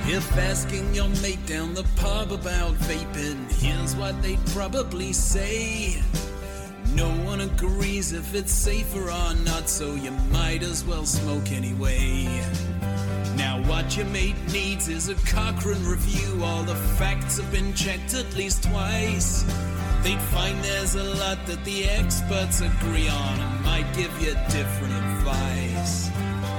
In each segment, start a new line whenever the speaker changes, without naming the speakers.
If asking your mate down the pub about vaping, here's what they'd probably say. No one agrees if it's safer or not, so you might as well smoke anyway. Now what your mate needs is a Cochrane review. All the facts have been checked at least twice. They'd find there's a lot that the experts agree on and might give you different advice.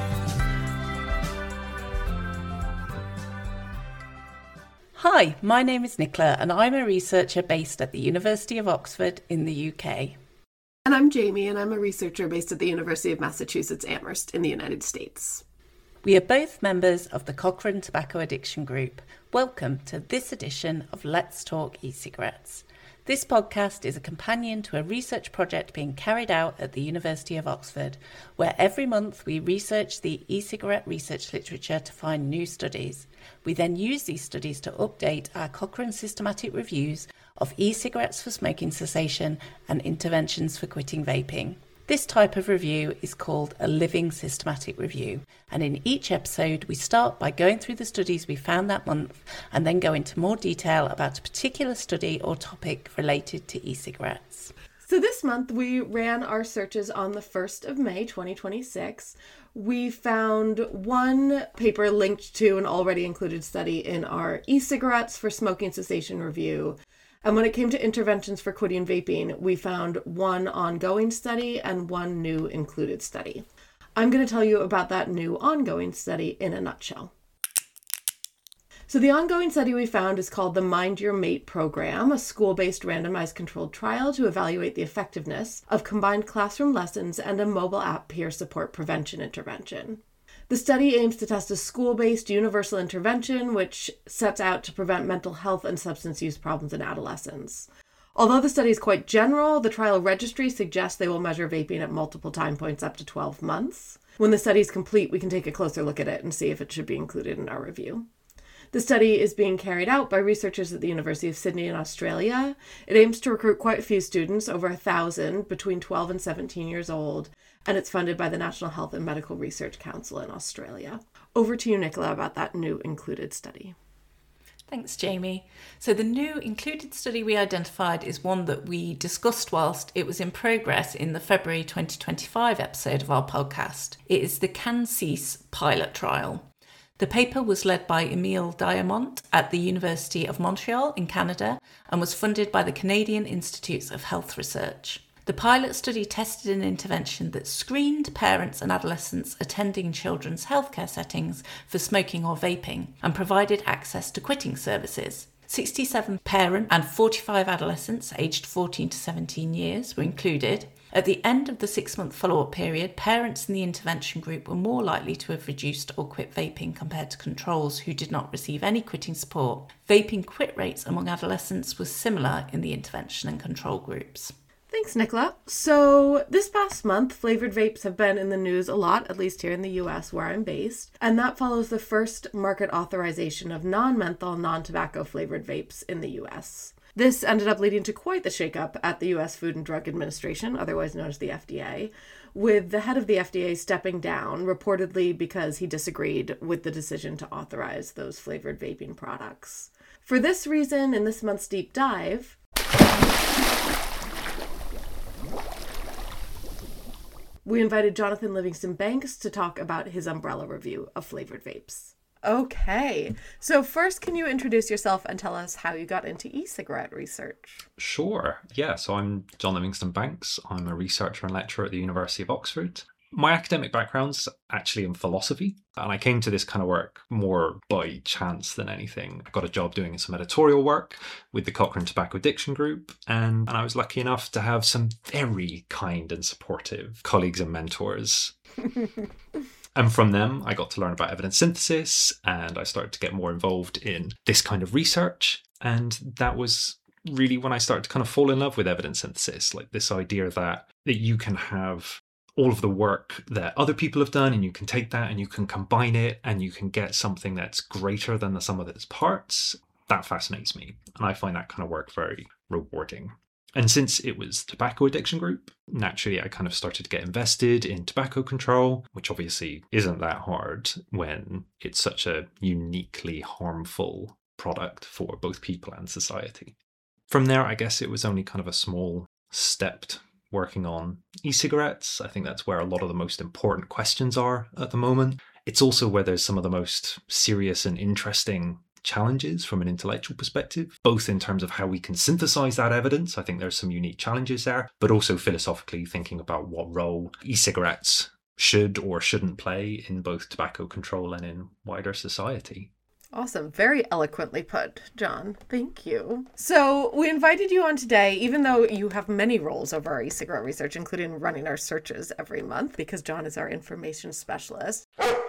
Hi, my name is Nicola and I'm a researcher based at the University of Oxford in the UK.
And I'm Jamie and I'm a researcher based at the University of Massachusetts Amherst in the United States.
We are both members of the Cochrane Tobacco Addiction Group. Welcome to this edition of Let's Talk E-Cigarettes. This podcast is a companion to a research project being carried out at the University of Oxford, where every month we research the e-cigarette research literature to find new studies. We then use these studies to update our Cochrane systematic reviews of e-cigarettes for smoking cessation and interventions for quitting vaping. This type of review is called a living systematic review, and in each episode we start by going through the studies we found that month and then go into more detail about a particular study or topic related to e-cigarettes.
So this month we ran our searches on the 1st of May 2026. We found one paper linked to an already included study in our e-cigarettes for smoking cessation review. And when it came to interventions for quitting vaping, we found one ongoing study and one new included study. I'm going to tell you about that new ongoing study in a nutshell. So the ongoing study we found is called the Mind Your Mate program, a school-based randomized controlled trial to evaluate the effectiveness of combined classroom lessons and a mobile app peer support prevention intervention. The study aims to test a school-based universal intervention which sets out to prevent mental health and substance use problems in adolescents. Although the study is quite general, the trial registry suggests they will measure vaping at multiple time points up to 12 months. When the study is complete, we can take a closer look at it and see if it should be included in our review. The study is being carried out by researchers at the University of Sydney in Australia. It aims to recruit quite a few students, over 1,000, between 12 and 17 years old, and it's funded by the National Health and Medical Research Council in Australia. Over to you, Nicola, about that new included study.
Thanks, Jamie. So the new included study we identified is one that we discussed whilst it was in progress in the February 2025 episode of our podcast. It is the CanCEASE pilot trial. The paper was led by Emile Diamant at the University of Montreal in Canada and was funded by the Canadian Institutes of Health Research. The pilot study tested an intervention that screened parents and adolescents attending children's healthcare settings for smoking or vaping and provided access to quitting services. 67 parent and 45 adolescents aged 14 to 17 years were included. At the end of the 6-month follow-up period, parents in the intervention group were more likely to have reduced or quit vaping compared to controls who did not receive any quitting support. Vaping quit rates among adolescents was similar in the intervention and control groups.
Thanks, Nicola. So this past month, flavored vapes have been in the news a lot, at least here in the US where I'm based, and that follows the first market authorization of non-menthol, non-tobacco flavored vapes in the US. This ended up leading to quite the shakeup at the U.S. Food and Drug Administration, otherwise known as the FDA, with the head of the FDA stepping down, reportedly because he disagreed with the decision to authorize those flavored vaping products. For this reason, in this month's deep dive, we invited Jonathan Livingston Banks to talk about his umbrella review of flavored vapes. Okay, so first, can you introduce yourself and tell us how you got into e-cigarette research?
Sure, yeah, so I'm John Livingston Banks. I'm a researcher and lecturer at the University of Oxford. My academic background's actually in philosophy, and I came to this kind of work more by chance than anything. I got a job doing some editorial work with the Cochrane Tobacco Addiction Group, and I was lucky enough to have some very kind and supportive colleagues and mentors. And from them, I got to learn about evidence synthesis, and I started to get more involved in this kind of research. And that was really when I started to kind of fall in love with evidence synthesis, like this idea that you can have all of the work that other people have done, and you can take that and you can combine it, and you can get something that's greater than the sum of its parts. That fascinates me, and I find that kind of work very rewarding. And since it was tobacco addiction group, naturally I kind of started to get invested in tobacco control, which obviously isn't that hard when it's such a uniquely harmful product for both people and society. From there, I guess it was only kind of a small step working on e-cigarettes. I think that's where a lot of the most important questions are at the moment. It's also where there's some of the most serious and interesting challenges from an intellectual perspective, both in terms of how we can synthesize that evidence. I think there's some unique challenges there, but also philosophically thinking about what role e-cigarettes should or shouldn't play in both tobacco control and in wider society.
Awesome. Very eloquently put, John. Thank you. So we invited you on today, even though you have many roles over our e-cigarette research, including running our searches every month, because John is our information specialist.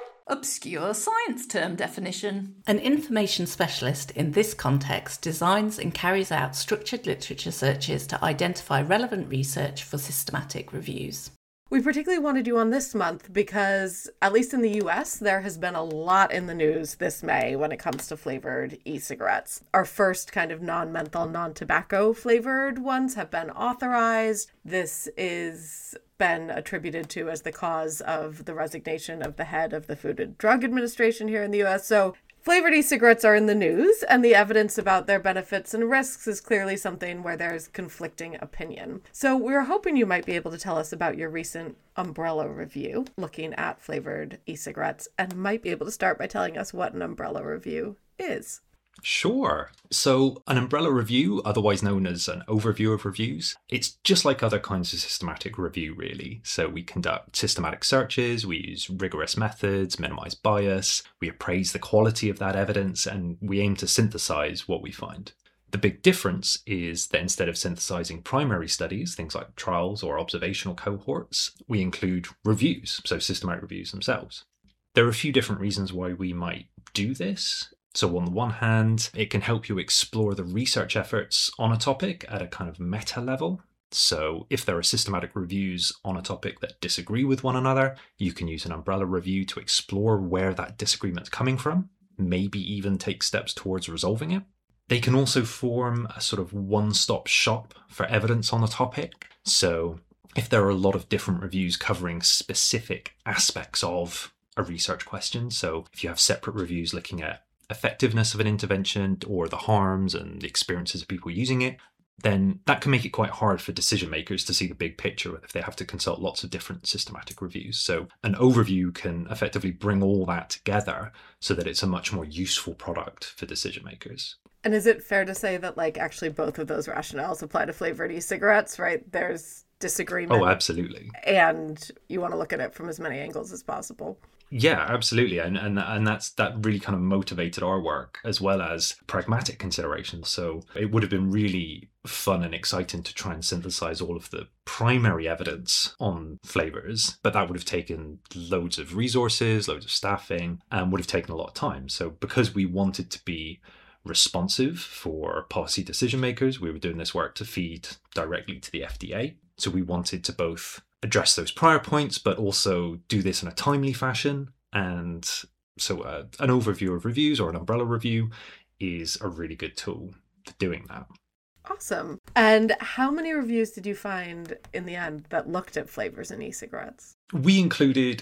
Obscure science term definition. An information specialist in this context designs and carries out structured literature searches to identify relevant research for systematic reviews.
We particularly wanted you on this month because, at least in the US, there has been a lot in the news this May when it comes to flavored e-cigarettes. Our first kind of non-menthol, non-tobacco flavored ones have been authorized. This is been attributed to as the cause of the resignation of the head of the Food and Drug Administration here in the US. So flavored e-cigarettes are in the news, and the evidence about their benefits and risks is clearly something where there's conflicting opinion. So we're hoping you might be able to tell us about your recent umbrella review looking at flavored e-cigarettes, and might be able to start by telling us what an umbrella review is.
Sure. So an umbrella review, otherwise known as an overview of reviews, it's just like other kinds of systematic review, really. So we conduct systematic searches, we use rigorous methods, minimize bias, we appraise the quality of that evidence, and we aim to synthesize what we find. The big difference is that instead of synthesizing primary studies, things like trials or observational cohorts, we include reviews, so systematic reviews themselves. There are a few different reasons why we might do this. So on the one hand, it can help you explore the research efforts on a topic at a kind of meta level. So if there are systematic reviews on a topic that disagree with one another, you can use an umbrella review to explore where that disagreement's coming from, maybe even take steps towards resolving it. They can also form a sort of one-stop shop for evidence on a topic. So if there are a lot of different reviews covering specific aspects of a research question, so if you have separate reviews looking at effectiveness of an intervention or the harms and the experiences of people using it, then that can make it quite hard for decision makers to see the big picture if they have to consult lots of different systematic reviews. So an overview can effectively bring all that together so that it's a much more useful product for decision makers.
And is it fair to say that actually both of those rationales apply to flavored e-cigarettes, right? There's disagreement.
Oh, absolutely.
And you want to look at it from as many angles as possible.
Yeah, absolutely. And that really kind of motivated our work, as well as pragmatic considerations. So it would have been really fun and exciting to try and synthesize all of the primary evidence on flavors, but that would have taken loads of resources, loads of staffing, and would have taken a lot of time. So because we wanted to be responsive for policy decision makers, we were doing this work to feed directly to the FDA. So we wanted to both address those prior points, but also do this in a timely fashion. And so an overview of reviews or an umbrella review is a really good tool for doing that.
Awesome. And how many reviews did you find in the end that looked at flavors in e-cigarettes?
We included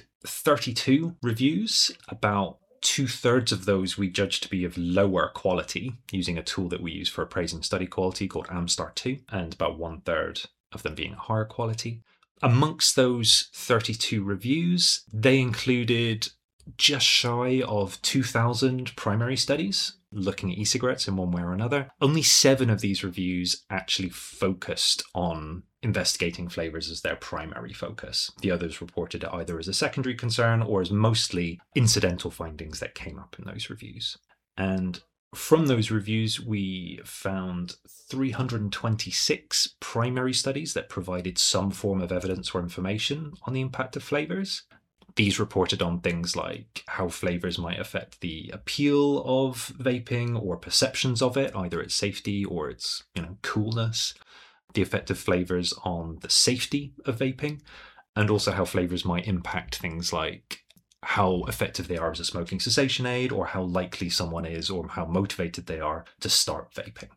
32 reviews. About 2/3 of those we judged to be of lower quality using a tool that we use for appraising study quality called AmStar2, and about 1/3 of them being higher quality. Amongst those 32 reviews, they included just shy of 2,000 primary studies looking at e-cigarettes in one way or another. Only 7 of these reviews actually focused on investigating flavors as their primary focus. The others reported it either as a secondary concern or as mostly incidental findings that came up in those reviews. And from those reviews, we found 326 primary studies that provided some form of evidence or information on the impact of flavors. These reported on things like how flavors might affect the appeal of vaping or perceptions of it, either its safety or its, coolness, the effect of flavors on the safety of vaping, and also how flavors might impact things like how effective they are as a smoking cessation aid, or how likely someone is or how motivated they are to start vaping.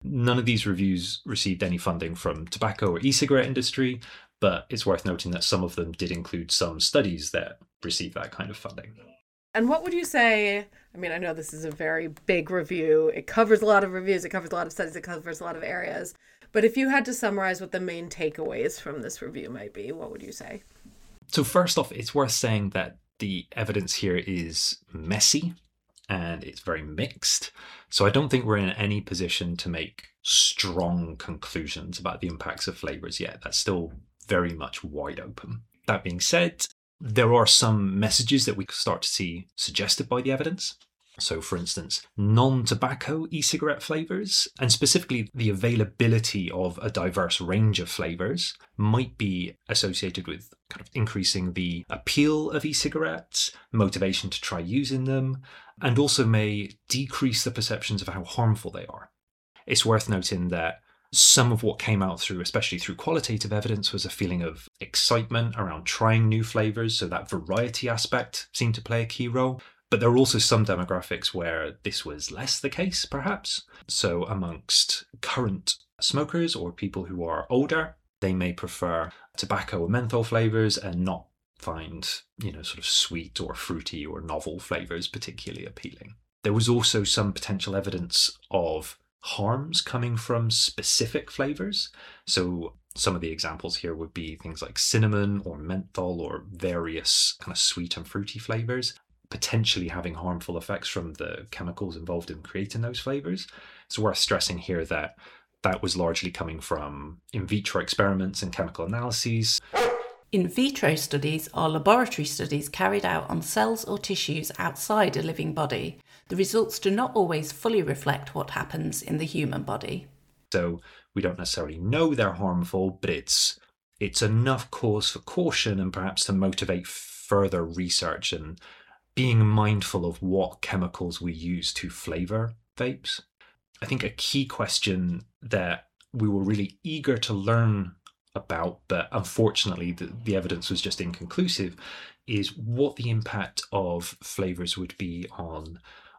None of these reviews received any funding from tobacco or e-cigarette industry, but it's worth noting that some of them did include some studies that received that kind of funding.
And what would you say, I mean, I know this is a very big review. It covers a lot of reviews, it covers a lot of studies, it covers a lot of areas. But if you had to summarize what the main takeaways from this review might be, what would you say?
So first off, it's worth saying that the evidence here is messy and it's very mixed. So I don't think we're in any position to make strong conclusions about the impacts of flavors yet. That's still very much wide open. That being said, there are some messages that we can start to see suggested by the evidence. So, for instance, non-tobacco e-cigarette flavors, and specifically the availability of a diverse range of flavors, might be associated with kind of increasing the appeal of e-cigarettes, motivation to try using them, and also may decrease the perceptions of how harmful they are. It's worth noting that some of what came out through, especially through qualitative evidence, was a feeling of excitement around trying new flavors, so that variety aspect seemed to play a key role. But there are also some demographics where this was less the case, perhaps. So amongst current smokers or people who are older, they may prefer tobacco or menthol flavors and not find, sort of sweet or fruity or novel flavors particularly appealing. There was also some potential evidence of harms coming from specific flavors. So some of the examples here would be things like cinnamon or menthol or various kind of sweet and fruity flavors, potentially having harmful effects from the chemicals involved in creating those flavors. It's worth stressing here that that was largely coming from in vitro experiments and chemical analyses.
In vitro studies are laboratory studies carried out on cells or tissues outside a living body. The results do not always fully reflect what happens in the human body.
So we don't necessarily know they're harmful, but it's enough cause for caution and perhaps to motivate further research and being mindful of what chemicals we use to flavor vapes. I think a key question that we were really eager to learn about, but unfortunately the evidence was just inconclusive, is what the impact of flavors would be on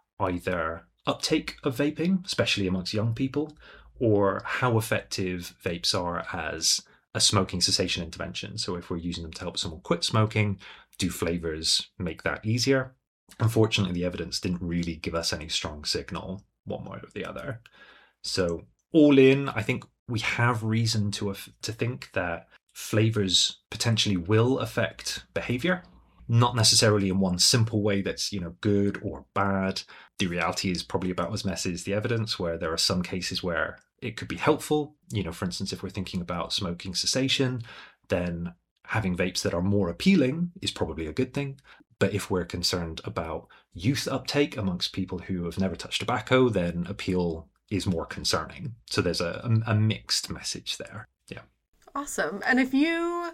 either uptake of vaping, especially amongst young people, or how effective vapes are as a smoking cessation intervention. So if we're using them to help someone quit smoking, do flavors make that easier? Unfortunately, the evidence didn't really give us any strong signal one way or the other. So all in, I think we have reason to think that flavors potentially will affect behavior, not necessarily in one simple way that's, good or bad. The reality is probably about as messy as the evidence, where there are some cases where it could be helpful. For instance, if we're thinking about smoking cessation, then having vapes that are more appealing is probably a good thing. But if we're concerned about youth uptake amongst people who have never touched tobacco, then appeal is more concerning. So there's a mixed message there. Yeah.
Awesome. And if you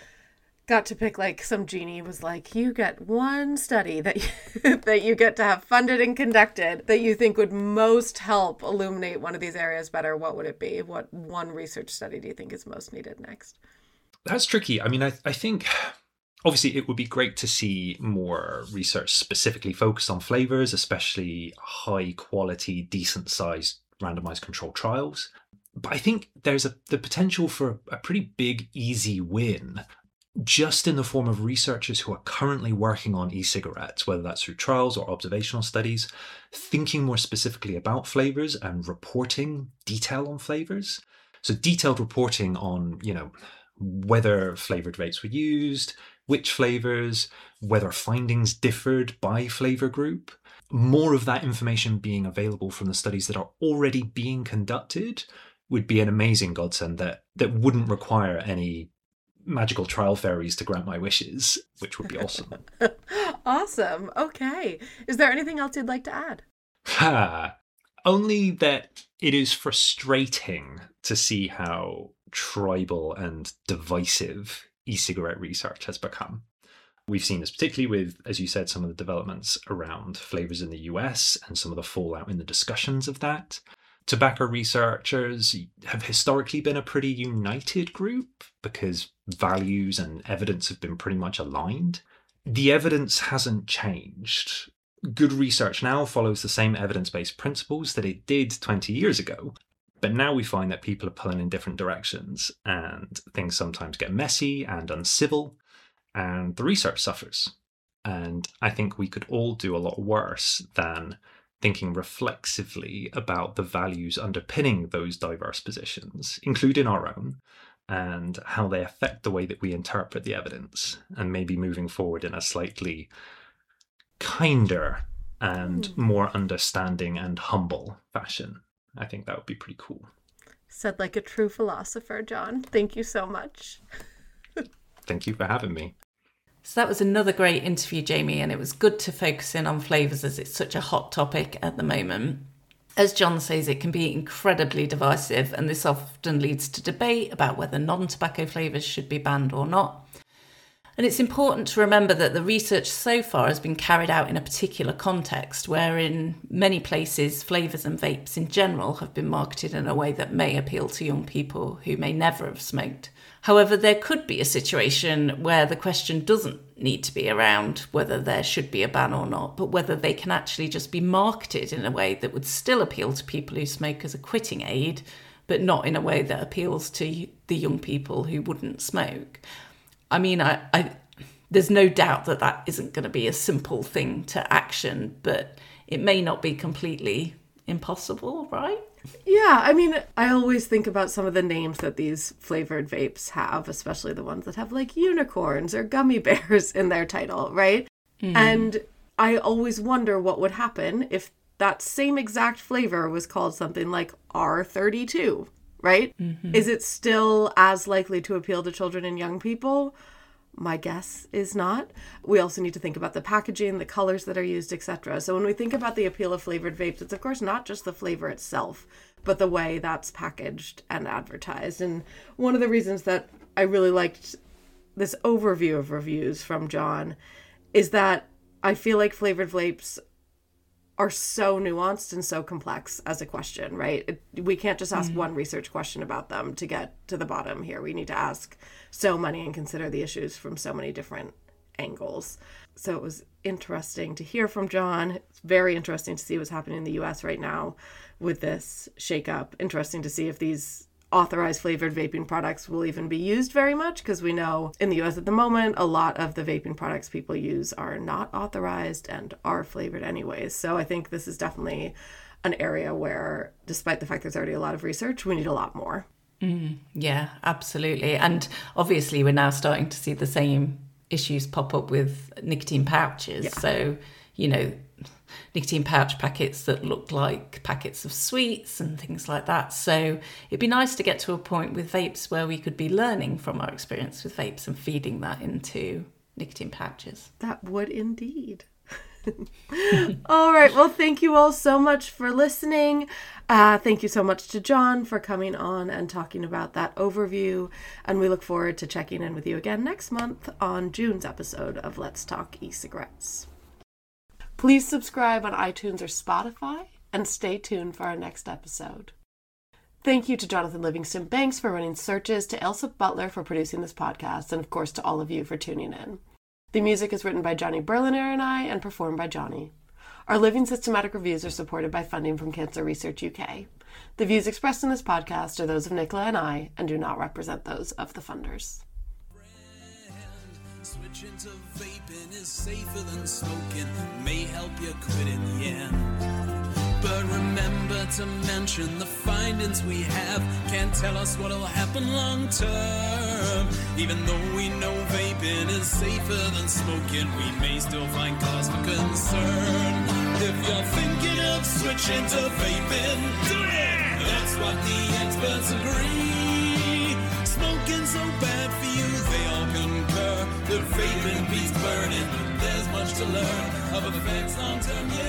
got to pick, like, some genie was like, you get one study that you get to have funded and conducted that you think would most help illuminate one of these areas better, what would it be? What one research study do you think is most needed next?
That's tricky. I mean, I think obviously it would be great to see more research specifically focused on flavors, especially high quality, decent sized randomized controlled trials. But I think there's the potential for a pretty big, easy win just in the form of researchers who are currently working on e-cigarettes, whether that's through trials or observational studies, thinking more specifically about flavors and reporting detail on flavors. So detailed reporting on, whether flavored vapes were used, which flavors, whether findings differed by flavor group. More of that information being available from the studies that are already being conducted would be an amazing godsend that wouldn't require any magical trial fairies to grant my wishes, which would be awesome.
Awesome. Okay. Is there anything else you'd like to add?
Only that it is frustrating to see how tribal and divisive e-cigarette research has become. We've seen this particularly with, as you said, some of the developments around flavors in the US and some of the fallout in the discussions of that. Tobacco researchers have historically been a pretty united group because values and evidence have been pretty much aligned. The evidence hasn't changed. Good research now follows the same evidence-based principles that it did 20 years ago. But now we find that people are pulling in different directions, and things sometimes get messy and uncivil, and the research suffers. And I think we could all do a lot worse than thinking reflexively about the values underpinning those diverse positions, including our own, and how they affect the way that we interpret the evidence, and maybe moving forward in a slightly kinder and more understanding and humble fashion. I think that would be pretty cool.
Said like a true philosopher, John. Thank you so much.
Thank you for having me.
So that was another great interview, Jamie, and it was good to focus in on flavours as it's such a hot topic at the moment. As John says, it can be incredibly divisive, and this often leads to debate about whether non-tobacco flavours should be banned or not. And it's important to remember that the research so far has been carried out in a particular context, where in many places flavours and vapes in general have been marketed in a way that may appeal to young people who may never have smoked. However, there could be a situation where the question doesn't need to be around whether there should be a ban or not, but whether they can actually just be marketed in a way that would still appeal to people who smoke as a quitting aid, but not in a way that appeals to the young people who wouldn't smoke. I mean, there's no doubt that that isn't going to be a simple thing to action, but it may not be completely impossible, right?
Yeah, I mean, I always think about some of the names that these flavored vapes have, especially the ones that have like unicorns or gummy bears in their title, right? And I always wonder what would happen if that same exact flavor was called something like R32, right? Is it still as likely to appeal to children and young people? My guess is not. We also need to think about the packaging, the colors that are used, etc. So when we think about the appeal of flavored vapes, it's of course not just the flavor itself, but the way that's packaged and advertised. And one of the reasons that I really liked this overview of reviews from John is that I feel like flavored vapes are so nuanced and so complex as a question, right? We can't just ask one research question about them to get to the bottom here. We need to ask so many and consider the issues from so many different angles. So it was interesting to hear from John. It's very interesting to see what's happening in the US right now with this shakeup. Interesting to see if these authorized flavored vaping products will even be used very much, because we know in the US at the moment, a lot of the vaping products people use are not authorized and are flavored anyways. So I think this is definitely an area where, despite the fact there's already a lot of research, we need a lot more.
Yeah, absolutely. And obviously we're now starting to see the same issues pop up with nicotine pouches. Yeah. So, you know, nicotine pouch packets that look like packets of sweets and things like that. So it'd be nice to get to a point with vapes where we could be learning from our experience with vapes and feeding that into nicotine pouches.
That would indeed. All right. Well, thank you all so much for listening. Thank you so much to John for coming on and talking about that overview. And we look forward to checking in with you again next month on June's episode of Let's Talk E-Cigarettes. Please subscribe on iTunes or Spotify and stay tuned for our next episode. Thank you to Jonathan Livingston Banks for running searches, to Ailsa Butler for producing this podcast, and of course to all of you for tuning in. The music is written by Johnny Berliner and I, and performed by Johnny. Our living systematic reviews are supported by funding from Cancer Research UK. The views expressed in this podcast are those of Nicola and I, and do not represent those of the funders.
Switching to vaping is safer than smoking, may help you quit in the end. But remember to mention the findings we have can't tell us what'll happen long term. Even though we know vaping is safer than smoking, we may still find cause for concern. If you're thinking of switching to vaping, do it! That's what the experts agree. Smoking's so bad for you, they all concur. The vaping beats burning, but there's much to learn of effects long term, yeah.